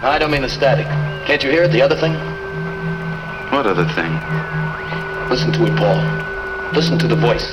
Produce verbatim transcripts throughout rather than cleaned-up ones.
I don't mean the static. Can't you hear it, the other thing? What other thing? Listen to it, Paul. Listen to the voice.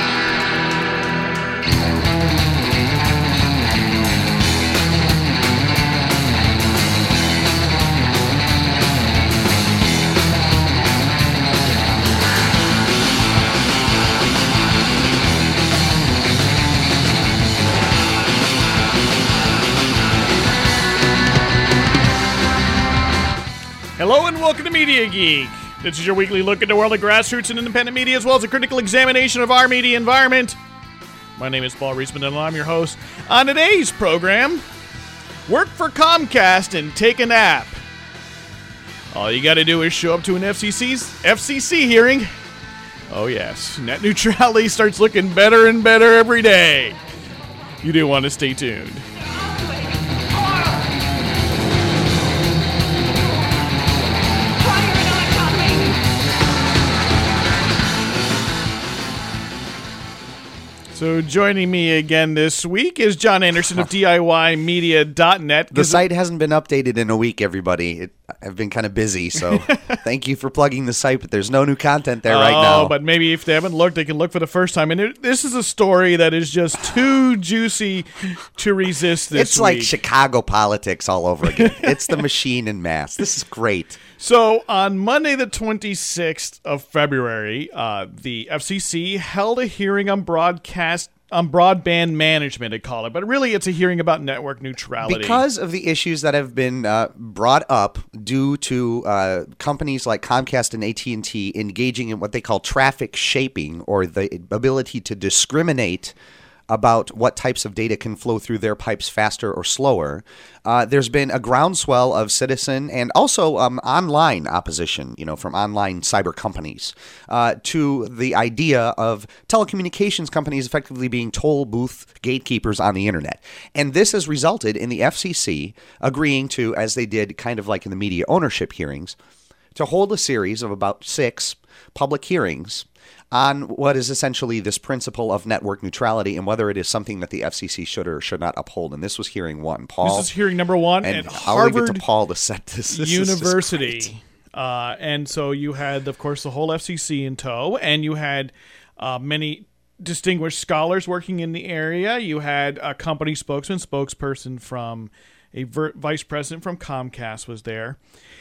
Hello and welcome to Media Geek. This is your weekly look at the world of grassroots and independent media, as well as a critical examination of our media environment. My name is Paul Reisman, and I'm your host. On today's program, work for Comcast and take a nap. All you got to do is show up to an F C C's F C C hearing. Oh yes, net neutrality starts looking better and better every day. You do want to stay tuned. So joining me again this week is John Anderson of D I Y media dot net. The site hasn't been updated in a week, everybody. It, I've been kind of busy, so thank you for plugging the site, but there's no new content there oh, right now. Oh, but maybe if they haven't looked, they can look for the first time. And it, this is a story that is just too juicy to resist this It's week. like Chicago politics all over again. It's the machine in mass. This is great. So on Monday the twenty-sixth of February, uh, the F C C held a hearing on broadcast on broadband management, they call it, but really it's a hearing about network neutrality. Because of the issues that have been uh, brought up due to uh, companies like Comcast and A T and T engaging in what they call traffic shaping, or the ability to discriminate about what types of data can flow through their pipes faster or slower. Uh, there's been a groundswell of citizen and also um, online opposition, you know, from online cyber companies uh, to the idea of telecommunications companies effectively being toll booth gatekeepers on the internet. And this has resulted in the F C C agreeing to, as they did kind of like in the media ownership hearings, to hold a series of about six public hearings on what is essentially this principle of network neutrality and whether it is something that the F C C should or should not uphold. And this was hearing one. Paul. This is hearing number one and at I'll Harvard leave it to Paul to set this. this University. Uh, and so you had, of course, the whole F C C in tow, and you had uh, many distinguished scholars working in the area. You had a company spokesman, spokesperson from a ver- vice president from Comcast was there.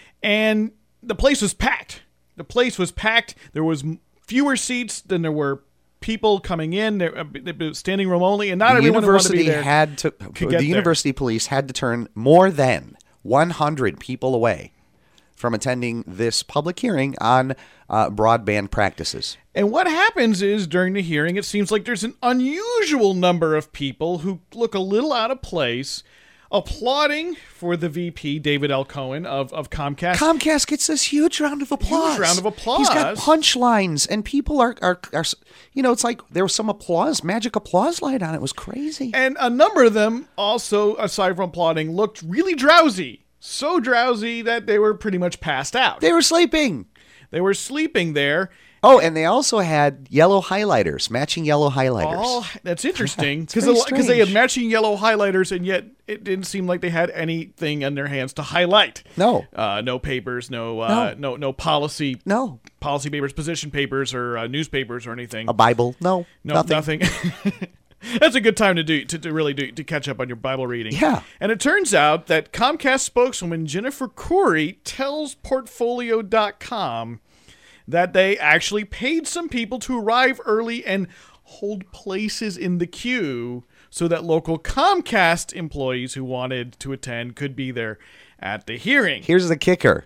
And the place was packed. The place was packed. There was fewer seats than there were people coming in. There, uh, standing room only, and not the everyone university wanted to be there had to. The university police had to turn more than one hundred people away from attending this public hearing on uh, broadband practices. And what happens is during the hearing, it seems like there's an unusual number of people who look a little out of place, applauding for the V P, David L. Cohen of, of Comcast. Comcast gets this huge round of applause. Huge round of applause. He's got punchlines, and people are, are, are, you know, it's like there was some applause, magic applause light on it. It was crazy. And a number of them also, aside from applauding, looked really drowsy. So drowsy that they were pretty much passed out. They were sleeping. They were sleeping there. Oh, and they also had yellow highlighters, matching yellow highlighters. Oh, that's interesting. Because because they had matching yellow highlighters, and yet it didn't seem like they had anything in their hands to highlight. No. Uh, no papers, no, uh, no, no, no policy. No. Policy papers, position papers, or uh, newspapers, or anything. A Bible? No. No, nothing. nothing. That's a good time to do to, to really do to catch up on your Bible reading. Yeah. And it turns out that Comcast spokeswoman Jennifer Corey tells Portfolio dot com that they actually paid some people to arrive early and hold places in the queue so that local Comcast employees who wanted to attend could be there at the hearing. Here's the kicker.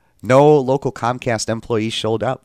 No local Comcast employees showed up.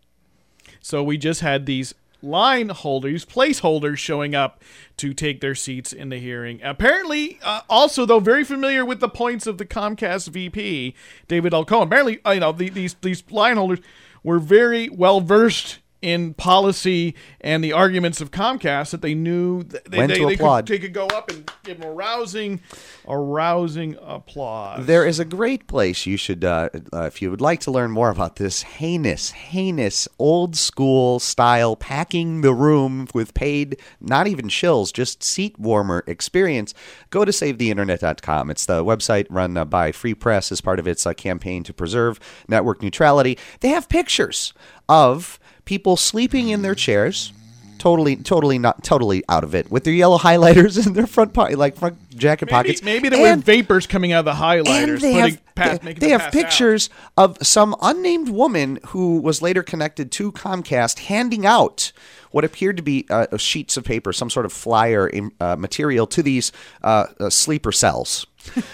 So we just had these line holders, placeholders showing up to take their seats in the hearing. Apparently, uh, also, though, very familiar with the points of the Comcast V P, David L. Cohen. Apparently, uh, you know, the, these, these line holders were very well versed in policy and the arguments of Comcast that they knew that they, When they, to they, applaud. could, they could go up and give them a rousing, a rousing applause. There is a great place you should, uh, uh, if you would like to learn more about this heinous, heinous, old school style packing the room with paid, not even shills, just seat warmer experience, go to save the internet dot com. It's the website run uh, by Free Press as part of its uh, campaign to preserve network neutrality. They have pictures of people sleeping in their chairs, totally, totally not, totally out of it, with their yellow highlighters in their front pocket, like front jacket maybe, pockets. Maybe there were And- vapors coming out of the highlighters. and they putting have, pass, they, making they them have pass out. pictures of some unnamed woman who was later connected to Comcast handing out what appeared to be uh, sheets of paper, some sort of flyer in, uh, material to these uh, uh, sleeper cells.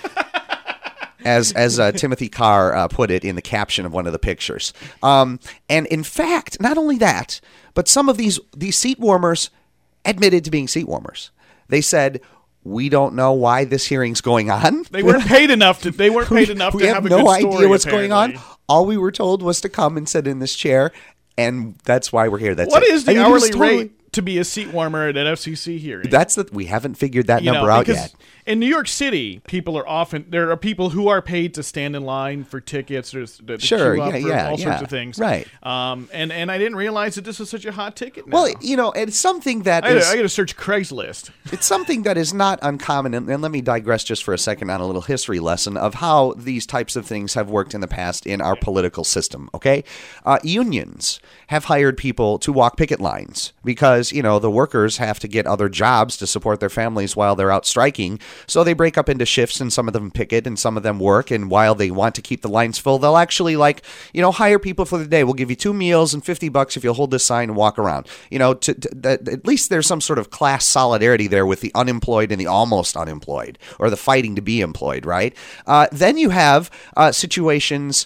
As as uh, Timothy Carr uh, put it in the caption of one of the pictures. Um, and in fact, not only that, but some of these these seat warmers admitted to being seat warmers. They said, "We don't know why this hearing's going on. They weren't paid enough to. They weren't paid enough we to have, have a no good idea story, what's going on. apparently. All we were told was to come and sit in this chair, and that's why we're here. That's What it. is the I mean, it was hourly totally- rate to be a seat warmer at an F C C hearing? That's the we haven't figured that You know, number out because yet. in New York City, people are often there are people who are paid to stand in line for tickets or to, to Sure, queue up yeah, for yeah, all yeah. sorts of things, Right. Um, and and I didn't realize that this was such a hot ticket. Now. Well, you know, it's something that I is got to search Craigslist. it's something that is not uncommon. And, and let me digress just for a second on a little history lesson of how these types of things have worked in the past in our political system. Okay, uh, unions have hired people to walk picket lines because you know the workers have to get other jobs to support their families while they're out striking. So they break up into shifts, and some of them picket, and some of them work. And while they want to keep the lines full, they'll actually like you know hire people for the day. We'll give you two meals and fifty bucks if you'll hold this sign and walk around. You know, to, to, that at least there's some sort of class solidarity there with the unemployed and the almost unemployed, or the fighting to be employed. Right? Uh, then you have uh, situations.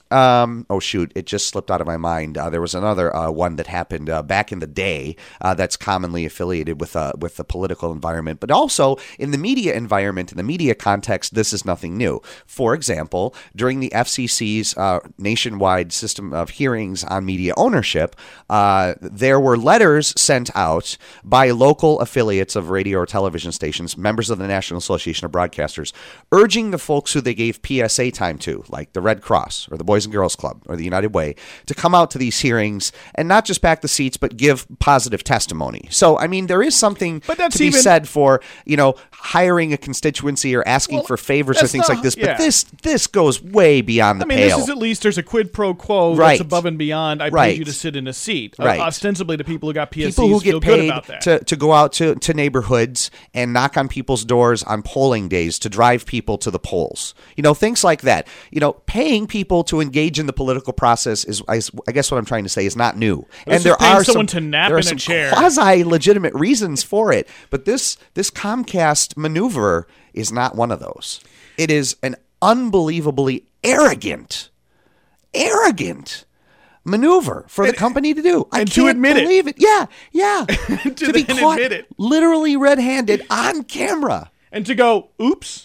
Um, oh, shoot. It just slipped out of my mind. Uh, there was another uh, one that happened uh, back in the day uh, that's commonly affiliated with uh, with the political environment. But also in the media environment, in the media context, this is nothing new. For example, during the F C C's uh, nationwide system of hearings on media ownership, uh, there were letters sent out by local affiliates of radio or television stations, members of the National Association of Broadcasters, urging the folks who they gave P S A time to, like the Red Cross or the Boys and Girls Club or the United Way, to come out to these hearings and not just back the seats, but give positive testimony. So, I mean, there is something But that's to be even- said for, you know, hiring a constituency or asking Well, for favors or that's things not- like this. But yeah. this this goes way beyond the I mean, pale. this is at least there's a quid pro quo Right. that's above and beyond. I Right. paid you to sit in a seat. Uh, Right. ostensibly, the people who got P S Cs People who feel get good paid about that. to, to go out to, to neighborhoods and knock on people's doors on polling days to drive people to the polls. You know, things like that. You know, paying people to engage in the political process is, is I guess what I'm trying to say, is not new. This is and there paying are someone some, to nap there are in a some chair. quasi-legitimate reasons for it. But this this Comcast maneuver is not one of those. It is an unbelievably arrogant, arrogant maneuver for the company to do. I and can't to admit it. believe it. Yeah, yeah. to be then caught admit it. literally red-handed on camera. and to go, oops,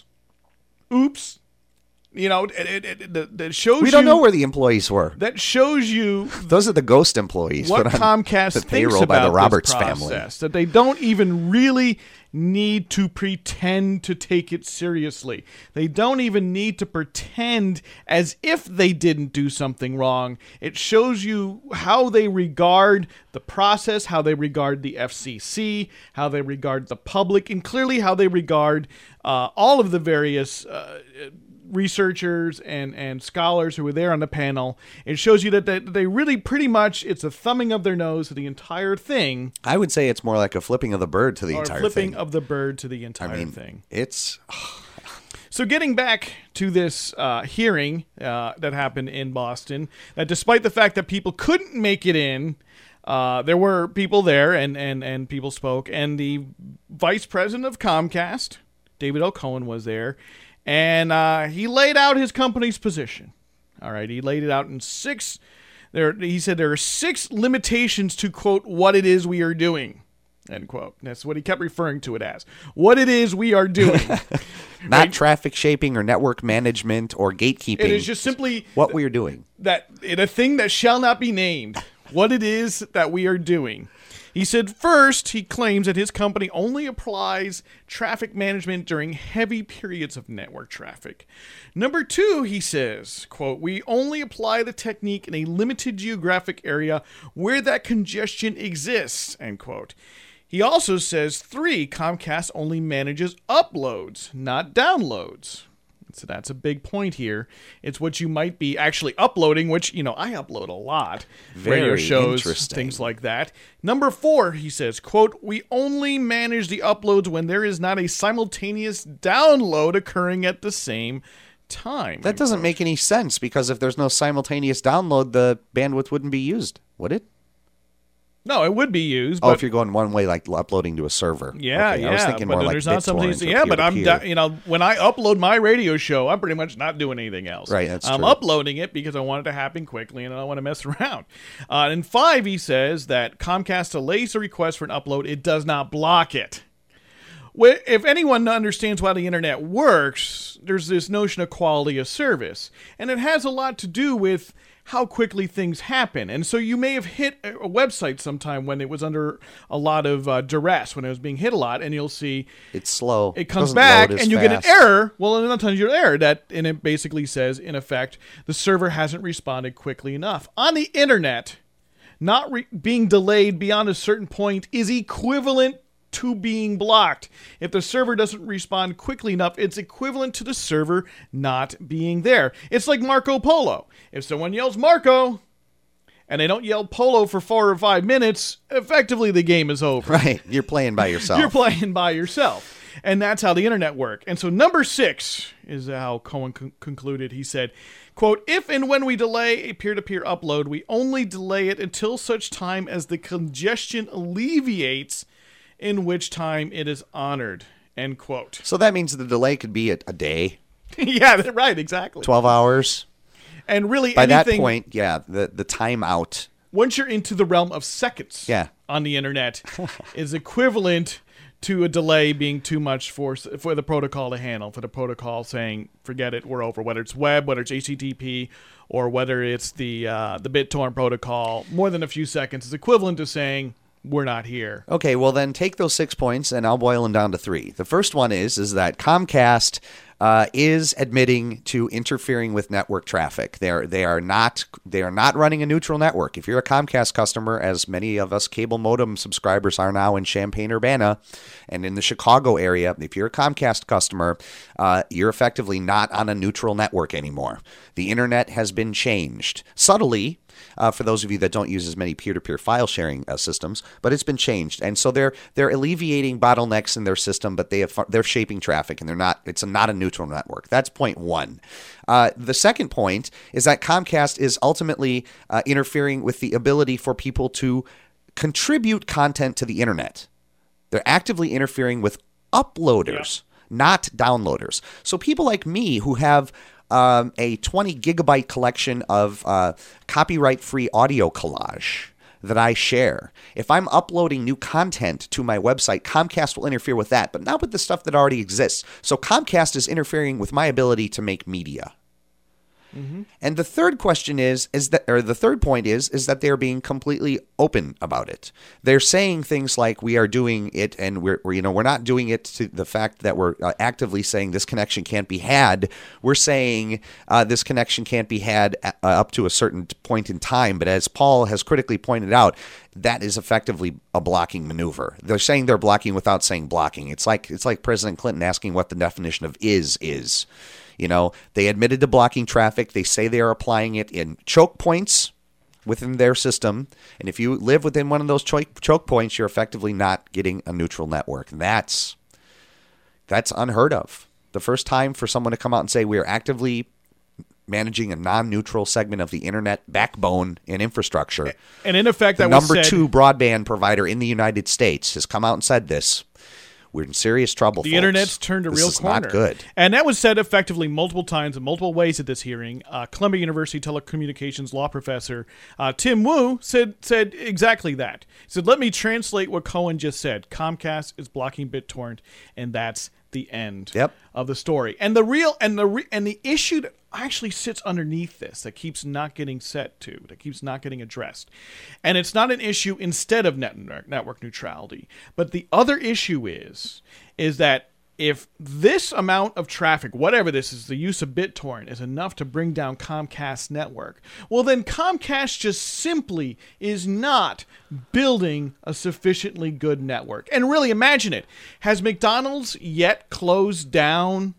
oops. You know, it, it, it, it, that shows We don't you, know where the employees were. that shows you Those are the ghost employees. what put on Comcast the thinks payroll about by the Roberts this family. process, that they don't even really need to pretend to take it seriously. They don't even need to pretend as if they didn't do something wrong. It shows you how they regard the process, how they regard the F C C, how they regard the public, and clearly how they regard uh, all of the various uh, researchers and, and scholars who were there on the panel. It shows you that they, they really pretty much, it's a thumbing of their nose to the entire thing, I would say it's more like a flipping of the bird to the or entire flipping thing. of the bird to the entire I mean, thing. it's So getting back to this uh, hearing uh, that happened in Boston, that despite the fact that people couldn't make it in, uh, there were people there and, and, and people spoke, and the vice president of Comcast, David L. Cohen, was there, and uh, he laid out his company's position. All right, he laid it out in six. There, he said there are six limitations to, quote, what it is we are doing, end quote. That's what he kept referring to it as. What it is we are doing. not Right? traffic shaping or network management or gatekeeping. It is just simply what we are doing. that in a thing that shall not be named. what it is that we are doing. He said, first, he claims that his company only applies traffic management during heavy periods of network traffic. Number two, he says, quote, we only apply the technique in a limited geographic area where that congestion exists, end quote. He also says, three, Comcast only manages uploads, not downloads. So that's a big point here. It's what you might be actually uploading, which, you know, I upload a lot. Very radio shows, interesting. things like that. Number four, he says, quote, we only manage the uploads when there is not a simultaneous download occurring at the same time. That doesn't make any sense, because if there's no simultaneous download, the bandwidth wouldn't be used, would it? No, it would be used. Oh, but if you're going one way, like uploading to a server. Yeah, okay, yeah. I was thinking but more like there's not something. BitTorrent or Yeah, but I'm, peer-to-peer. da- you know, when I upload my radio show, I'm pretty much not doing anything else. Right, that's I'm true. uploading it because I want it to happen quickly and I don't want to mess around. Uh, and five, he says that Comcast delays the request for an upload. It does not block it. Wh- If anyone understands how the internet works, there's this notion of quality of service, and it has a lot to do with how quickly things happen. And so you may have hit a a website sometime when it was under a lot of uh, duress, when it was being hit a lot, and you'll see It's slow. it comes Doesn't back, load as and you get an fast. error. Well, and sometimes you get an error that, and it basically says, in effect, the server hasn't responded quickly enough. On the internet, not re- being delayed beyond a certain point is equivalent to being blocked. If the server doesn't respond quickly enough, it's equivalent to the server not being there. It's like Marco Polo. If someone yells Marco, and they don't yell Polo for four or five minutes, effectively the game is over. Right, you're playing by yourself. You're playing by yourself. And that's how the internet works. And so number six is how Cohen con- concluded. He said, quote, if and when we delay a peer-to-peer upload, we only delay it until such time as the congestion alleviates, in which time it is honored, end quote. So that means the delay could be a, a day, Yeah, that- right, exactly. twelve hours. And really By anything, that point, yeah, the, the timeout. once you're into the realm of seconds Yeah. on the internet, is equivalent to a delay being too much for for the protocol to handle, for the protocol saying, forget it, we're over. Whether it's web, whether it's H T T P, or whether it's the uh, the BitTorrent protocol, more than a few seconds is equivalent to saying, we're not here. Okay, well then take those six points and I'll boil them down to three. The first one is is that Comcast uh, is admitting to interfering with network traffic. They are they are not they are not running a neutral network. If you're a Comcast customer, as many of us cable modem subscribers are now in Champaign-Urbana and in the Chicago area, if you're a Comcast customer, uh, you're effectively not on a neutral network anymore. The internet has been changed subtly. Uh, for those of you that don't use as many peer-to-peer file sharing uh, systems, but it's been changed, and so they're they're alleviating bottlenecks in their system, but they have they're shaping traffic, and they're not. It's a, not a neutral network. That's point one. Uh, the second point is that Comcast is ultimately uh, interfering with the ability for people to contribute content to the internet. They're actively interfering with uploaders, not downloaders. So people like me who have Um, a twenty gigabyte collection of uh, copyright-free audio collage that I share. If I'm uploading new content to my website, Comcast will interfere with that, but not with the stuff that already exists. So Comcast is interfering with my ability to make media. Mm-hmm. And the third question is, is that, or the third point is, is that they're being completely open about it. They're saying things like, we are doing it, and we're, we're you know, we're not doing it to the fact that we're uh, actively saying this connection can't be had. We're saying uh, this connection can't be had uh, up to a certain point in time. But as Paul has critically pointed out, that is effectively a blocking maneuver. They're saying they're blocking without saying blocking. It's like it's like President Clinton asking what the definition of is is. You know, they admitted to blocking traffic. They say they are applying it in choke points within their system. And if you live within one of those choke, choke points, you're effectively not getting a neutral network. And that's, that's unheard of. The first time for someone to come out and say we are actively managing a non-neutral segment of the internet backbone and infrastructure. And in effect, the that was number said, two broadband provider in the United States has come out and said this. We're in serious trouble, the folks. internet's turned a this real is corner. not good. And that was said effectively multiple times in multiple ways at this hearing. Uh, Columbia University telecommunications law professor uh, Tim Wu said said exactly that. He said, let me translate what Cohen just said. Comcast is blocking BitTorrent, and that's the the end Yep. of the story. And the real and the re, and the issue that actually sits underneath this that keeps not getting set to, that keeps not getting addressed. And it's not an issue instead of net, network neutrality, but the other issue is is that if this amount of traffic, whatever this is, the use of BitTorrent is enough to bring down Comcast's network, well then Comcast just simply is not building a sufficiently good network. And really imagine it. Has McDonald's yet closed down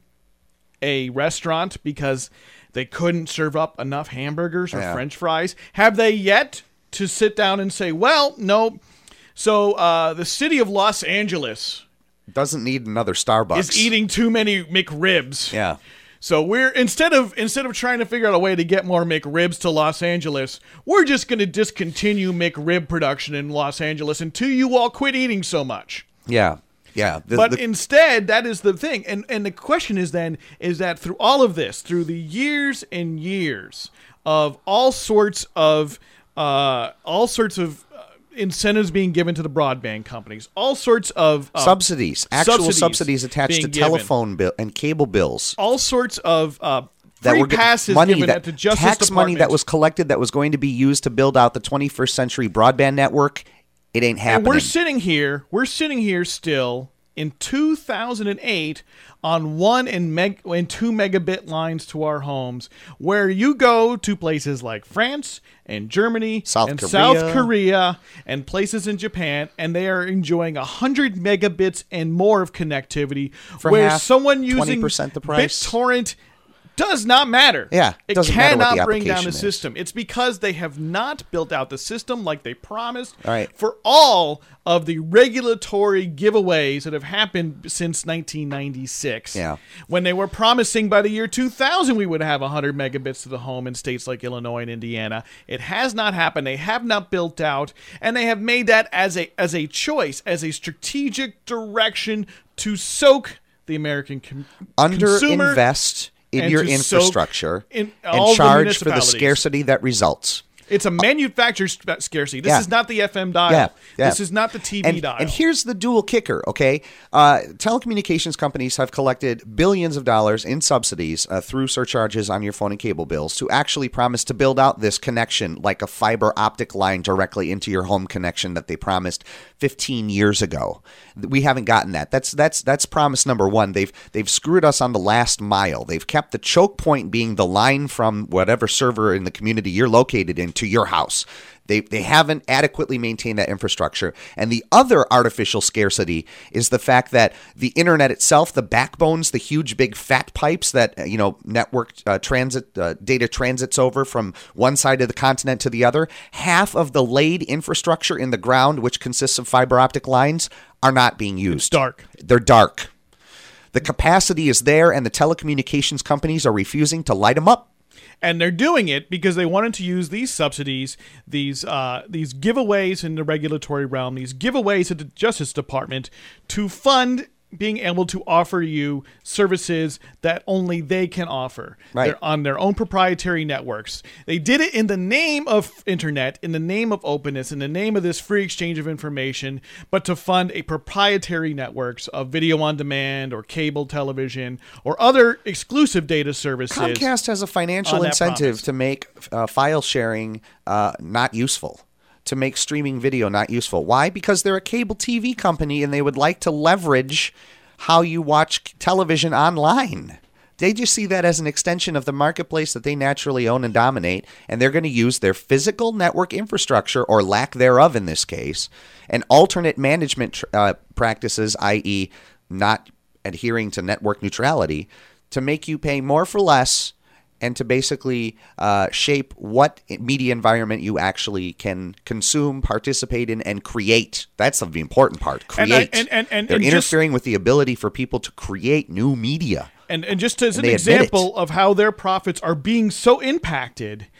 a restaurant because they couldn't serve up enough hamburgers or Yeah. French fries? Have they yet to sit down and say, well, no, so uh, the city of Los Angeles Doesn't need another Starbucks. is eating too many McRibs. Yeah. So we're instead of instead of trying to figure out a way to get more McRibs to Los Angeles, we're just going to discontinue McRib production in Los Angeles until you all quit eating so much. Yeah. Yeah. The- But the- instead, that is the thing. And and the question is then, is that through all of this, through the years and years of all sorts of uh, all sorts of uh, incentives being given to the broadband companies, all sorts of uh, subsidies, actual subsidies, subsidies attached being to given. telephone bill and cable bills. all sorts of uh, That free were get- passes money given that at the Justice tax money Department. that was collected that was going to be used to build out the twenty-first century broadband network. It ain't And happening. we're sitting here, we're sitting here still in two thousand eight on one and, meg- and two megabit lines to our homes, where you go to places like France and Germany South and Korea. South Korea and places in Japan, and they are enjoying one hundred megabits and more of connectivity, For where half, someone using twenty percent the price. BitTorrent does not matter. Yeah, it doesn't matter what cannot the bring down the application is. system. It's because they have not built out the system like they promised All right. for all of the regulatory giveaways that have happened since nineteen ninety-six. Yeah. When they were promising by the year two thousand we would have one hundred megabits to the home in states like Illinois and Indiana. It has not happened. They have not built out, and they have made that as a as a choice, as a strategic direction to soak the American com- consumer. Underinvest in and your to soak infrastructure in and all the charge for the municipalities. scarcity that results. It's a manufactured sp- scarcity. This Yeah. is not the F M dial. Yeah, yeah. This is not the T V And, dial. and here's the dual kicker, okay? Uh, telecommunications companies have collected billions of dollars in subsidies uh, through surcharges on your phone and cable bills to actually promise to build out this connection like a fiber optic line directly into your home connection that they promised fifteen years ago. We haven't gotten that. That's that's that's promise number one. They've they've screwed us on the last mile. They've kept the choke point being the line from whatever server in the community you're located in to your house. They they haven't adequately maintained that infrastructure. And the other artificial scarcity is the fact that the internet itself, the backbones, the huge big fat pipes that, uh, you know, network uh, transit uh, data transits over from one side of the continent to the other, half of the laid infrastructure in the ground, which consists of fiber optic lines, are not being used. It's dark. They're dark. The capacity is there, and the telecommunications companies are refusing to light them up. And they're doing it because they wanted to use these subsidies, these uh, these giveaways in the regulatory realm, these giveaways at the Justice Department to fund being able to offer you services that only they can offer. Right. They're on their own proprietary networks. They did it in the name of internet, in the name of openness, in the name of this free exchange of information, but to fund a proprietary networks of video on demand or cable television or other exclusive data services. Comcast has a financial on that incentive promise. to make uh, file sharing uh, not useful, to make streaming video not useful. Why? Because they're a cable T V company and they would like to leverage how you watch television online. They just see that as an extension of the marketplace that they naturally own and dominate, and they're going to use their physical network infrastructure, or lack thereof in this case, and alternate management uh, practices, that is not adhering to network neutrality, to make you pay more for less and to basically uh, shape what media environment you actually can consume, participate in, and create. That's the important part. And I- Create. and- and- and- They're and just- interfering with the ability for people to create new media. And and just as an they admit example of how their profits are being so impacted,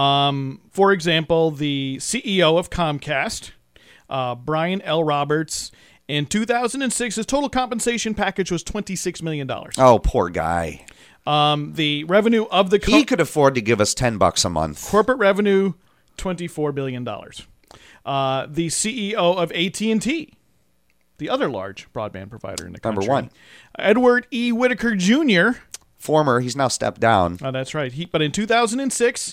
um, for example, the C E O of Comcast, uh, Brian L. Roberts, in two thousand six, his total compensation package was twenty-six million dollars. Oh, poor guy. Um, the revenue of the co- He could afford to give us ten bucks a month. corporate revenue, twenty-four billion dollars. Uh, the C E O of A T and T, the other large broadband provider in the Number country. one. Edward E. Whitaker Junior Former, he's now stepped down. Oh, that's right. He, but in two thousand six,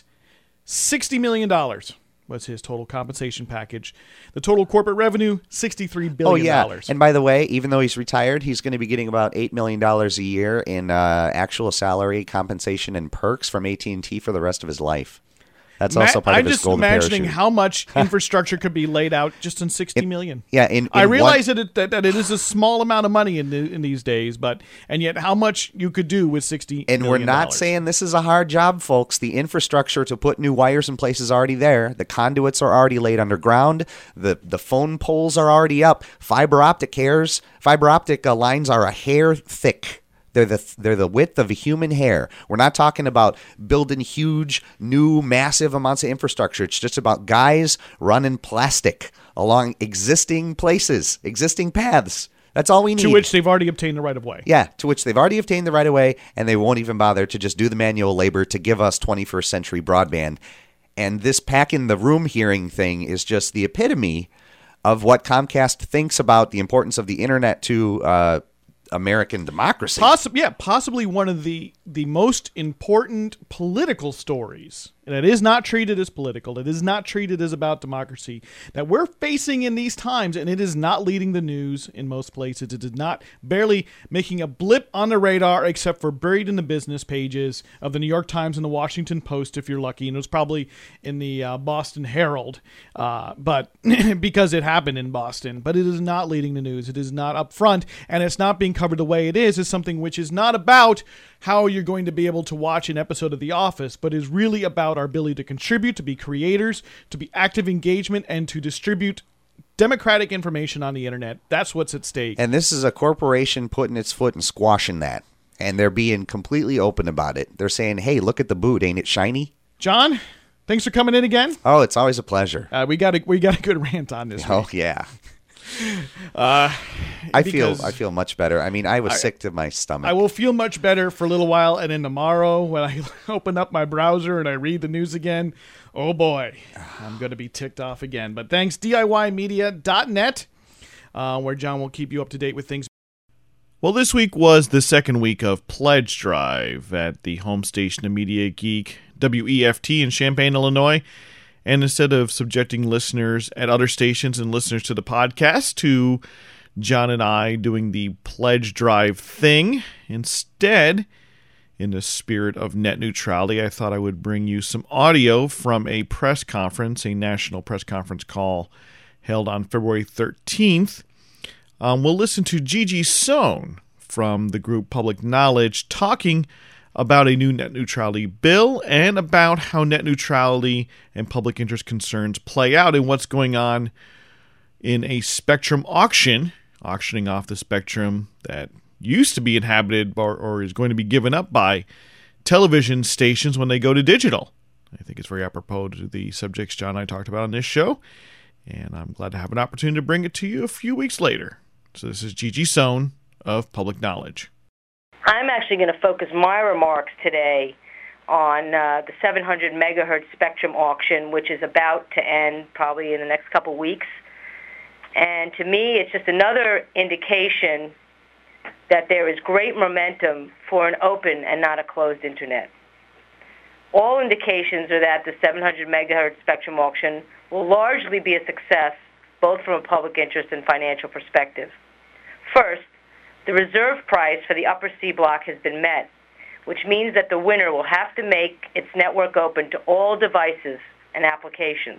sixty million dollars was his total compensation package. The total corporate revenue, sixty-three billion dollars. Oh, yeah. And by the way, even though he's retired, he's going to be getting about eight million dollars a year in uh, actual salary, compensation, and perks from A T and T for the rest of his life. That's also part I'm of his just golden imagining parachute. how much infrastructure could be laid out just in sixty In- million. Yeah, in, in I realize one, that, it, that that it is a small amount of money in the, in these days, but and yet how much you could do with sixty and we're million not dollars. saying this is a hard job, folks. The infrastructure to put new wires in place is already there. The conduits are already laid underground. The the phone poles are already up. Fiber optic hairs, fiber optic uh, lines are a hair thick. They're the they're the width of a human hair. We're not talking about building huge, new, massive amounts of infrastructure. It's just about guys running plastic along existing places, existing paths. That's all we need. To which they've already obtained the right of way. Yeah, to which they've already obtained the right of way, and they won't even bother to just do the manual labor to give us twenty-first century broadband. And this pack in the room hearing thing is just the epitome of what Comcast thinks about the importance of the internet to uh, American democracy. Possibly, yeah, possibly one of the the most important political stories that is not treated as political. It is not treated as about democracy that we're facing in these times, and it is not leading the news in most places. It is not barely making a blip on the radar, except for buried in the business pages of the New York Times and the Washington Post, if you're lucky, and it was probably in the uh, Boston Herald, uh, but because it happened in Boston. But it is not leading the news. It is not up front, and it's not being covered the way it is. Is something which is not about how you're going to be able to watch an episode of The Office, but is really about our ability to contribute, to be creators, to be active engagement, and to distribute democratic information on the internet. That's what's at stake. And this is a corporation putting its foot and squashing that. And they're being completely open about it. They're saying, hey, look at the boot. Ain't it shiny? John, thanks for coming in again. Oh, it's always a pleasure. Uh, we got a we got a good rant on this. Oh, week. yeah. Uh, I feel because I feel much better. I mean, I was sick to my stomach. I will feel much better for a little while, and then tomorrow when I open up my browser and I read the news again, oh boy, I'm going to be ticked off again. But thanks, D I Y media dot net, uh, where John will keep you up to date with things. Well, this week was the second week of Pledge Drive at the home station of Media Geek, W E F T in Champaign, Illinois. And instead of subjecting listeners at other stations and listeners to the podcast to John and I doing the pledge drive thing, instead, in the spirit of net neutrality, I thought I would bring you some audio from a press conference, a national press conference call held on February thirteenth. Um, we'll listen to Gigi Sohn from the group Public Knowledge talking about a new net neutrality bill and about how net neutrality and public interest concerns play out and what's going on in a spectrum auction, auctioning off the spectrum that used to be inhabited or, or is going to be given up by television stations when they go to digital. I think it's very apropos to the subjects John and I talked about on this show, and I'm glad to have an opportunity to bring it to you a few weeks later. So this is Gigi Sohn of Public Knowledge. I'm actually going to focus my remarks today on uh, the seven hundred megahertz spectrum auction, which is about to end probably in the next couple weeks. And to me, it's just another indication that there is great momentum for an open and not a closed internet. All indications are that the seven hundred megahertz spectrum auction will largely be a success, both from a public interest and financial perspective. First, the reserve price for the upper C block has been met, which means that the winner will have to make its network open to all devices and applications.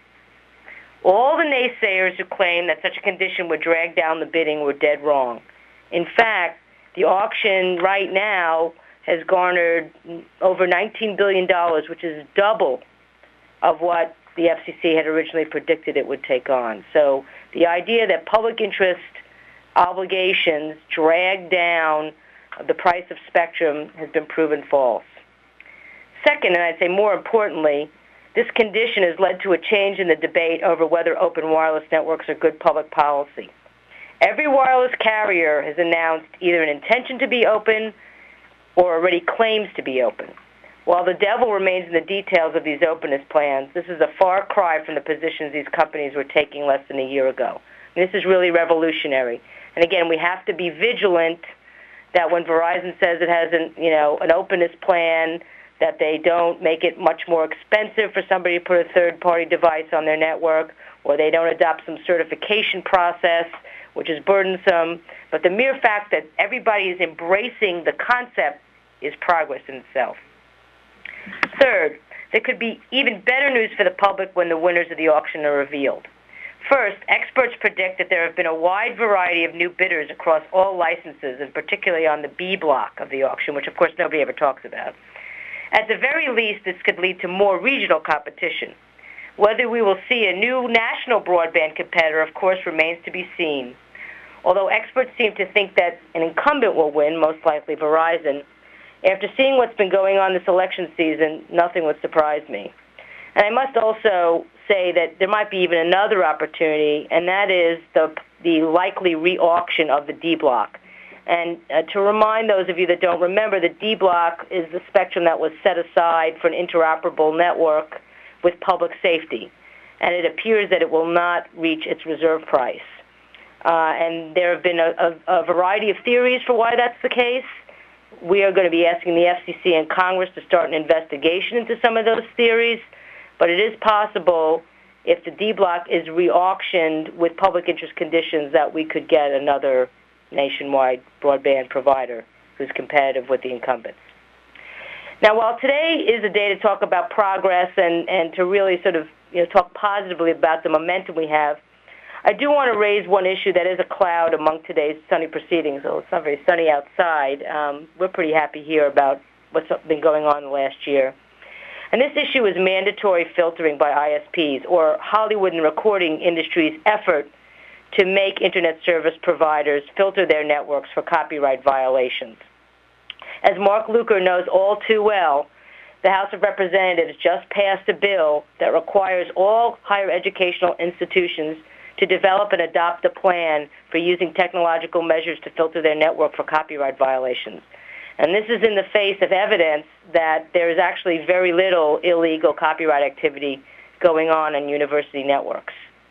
All the naysayers who claim that such a condition would drag down the bidding were dead wrong. In fact, the auction right now has garnered over nineteen billion dollars, which is double of what the F C C had originally predicted it would take on. So the idea that public interest obligations drag down the price of spectrum has been proven false. Second, and I'd say more importantly, this condition has led to a change in the debate over whether open wireless networks are good public policy. Every wireless carrier has announced either an intention to be open or already claims to be open. While the devil remains in the details of these openness plans, this is a far cry from the positions these companies were taking less than a year ago. And this is really revolutionary. And again, we have to be vigilant that when Verizon says it has an, you know, an openness plan, that they don't make it much more expensive for somebody to put a third-party device on their network, or they don't adopt some certification process, which is burdensome. But the mere fact that everybody is embracing the concept is progress in itself. Third, there could be even better news for the public when the winners of the auction are revealed. First, experts predict that there have been a wide variety of new bidders across all licenses, and particularly on the B block of the auction, which of course nobody ever talks about. At the very least, this could lead to more regional competition. Whether we will see a new national broadband competitor, of course, remains to be seen. Although experts seem to think that an incumbent will win, most likely Verizon, after seeing what's been going on this election season, nothing would surprise me. And I must also say that there might be even another opportunity, and that is the the likely re-auction of the D block. And uh, to remind those of you that don't remember, the D block is the spectrum that was set aside for an interoperable network with public safety. And it appears that it will not reach its reserve price. Uh, and there have been a, a, a variety of theories for why that's the case. We are going to be asking the F C C and Congress to start an investigation into some of those theories. But it is possible, if the D block is re-auctioned with public interest conditions, that we could get another nationwide broadband provider who's competitive with the incumbents. Now, while today is a day to talk about progress and, and to really sort of you know talk positively about the momentum we have, I do want to raise one issue that is a cloud among today's sunny proceedings. Although it's not very sunny outside, um, we're pretty happy here about what's been going on the last year. And this issue is mandatory filtering by I S Ps, or Hollywood and recording industry's effort to make Internet service providers filter their networks for copyright violations. As Mark Luker knows all too well, the House of Representatives just passed a bill that requires all higher educational institutions to develop and adopt a plan for using technological measures to filter their network for copyright violations. And this is in the face of evidence that there is actually very little illegal copyright activity going on in university networks.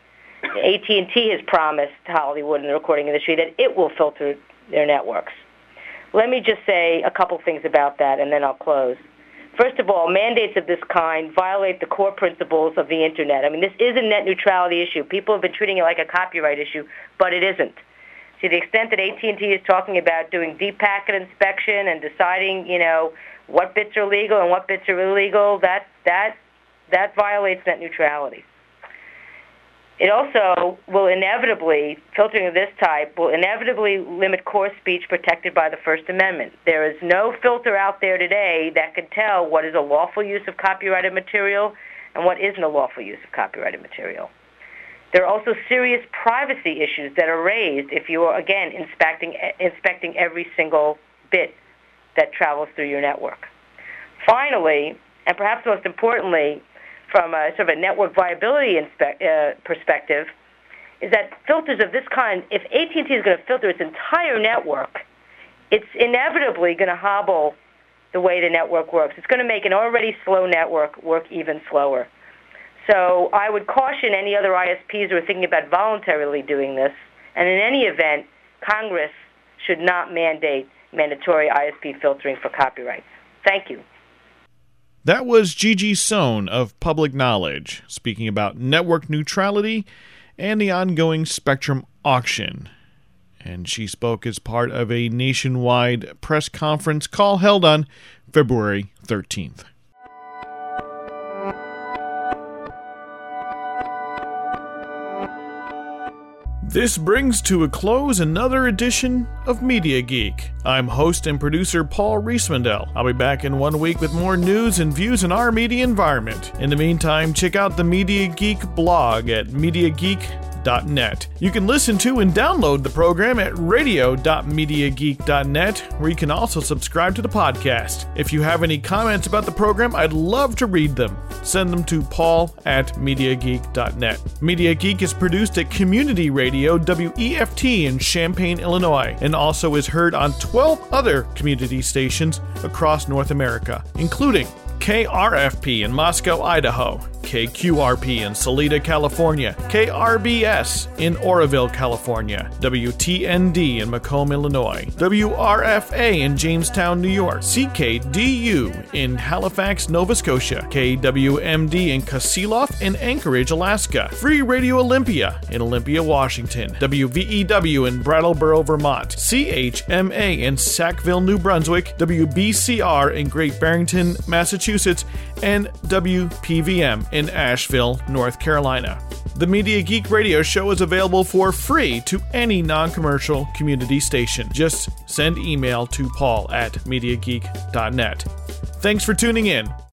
A T and T has promised Hollywood and the recording industry that it will filter their networks. Let me just say a couple things about that, and then I'll close. First of all, mandates of this kind violate the core principles of the Internet. I mean, this is a net neutrality issue. People have been treating it like a copyright issue, but it isn't. To the extent that A T and T is talking about doing deep packet inspection and deciding, you know, what bits are legal and what bits are illegal, that that that violates net neutrality. It also will inevitably, filtering of this type, will inevitably limit core speech protected by the First Amendment. There is no filter out there today that can tell what is a lawful use of copyrighted material and what isn't a lawful use of copyrighted material. There are also serious privacy issues that are raised if you are, again, inspecting, inspecting every single bit that travels through your network. Finally, and perhaps most importantly, from a sort of a network viability inspe- uh, perspective, is that filters of this kind, if A T and T is going to filter its entire network, it's inevitably going to hobble the way the network works. It's going to make an already slow network work even slower. So I would caution any other I S Ps who are thinking about voluntarily doing this, and in any event, Congress should not mandate mandatory I S P filtering for copyrights. Thank you. That was Gigi Sohn of Public Knowledge, speaking about network neutrality and the ongoing Spectrum auction. And she spoke as part of a nationwide press conference call held on February thirteenth. This brings to a close another edition of Media Geek. I'm host and producer Paul Riesmandel. I'll be back in one week with more news and views in our media environment. In the meantime, check out the Media Geek blog at media geek dot net. You can listen to and download the program at radio dot media geek dot net, where you can also subscribe to the podcast. If you have any comments about the program, I'd love to read them. Send them to paul at media geek dot net. Media Geek is produced at Community Radio W E F T in Champaign, Illinois, and also is heard on twelve other community stations across North America, including K R F P in Moscow, Idaho, K K Q R P in Salida, California, K R B S in Oroville, California, W T N D in Macomb, Illinois, W R F A in Jamestown, New York, C K D U in Halifax, Nova Scotia, K W M D in Kasilof and Anchorage, Alaska, Free Radio Olympia in Olympia, Washington, W V E W in Brattleboro, Vermont, C H M A in Sackville, New Brunswick, W B C R in Great Barrington, Massachusetts, and W P V M in Asheville, North Carolina. The Media Geek Radio Show is available for free to any non-commercial community station. Just send email to paul at media geek dot net. Thanks for tuning in.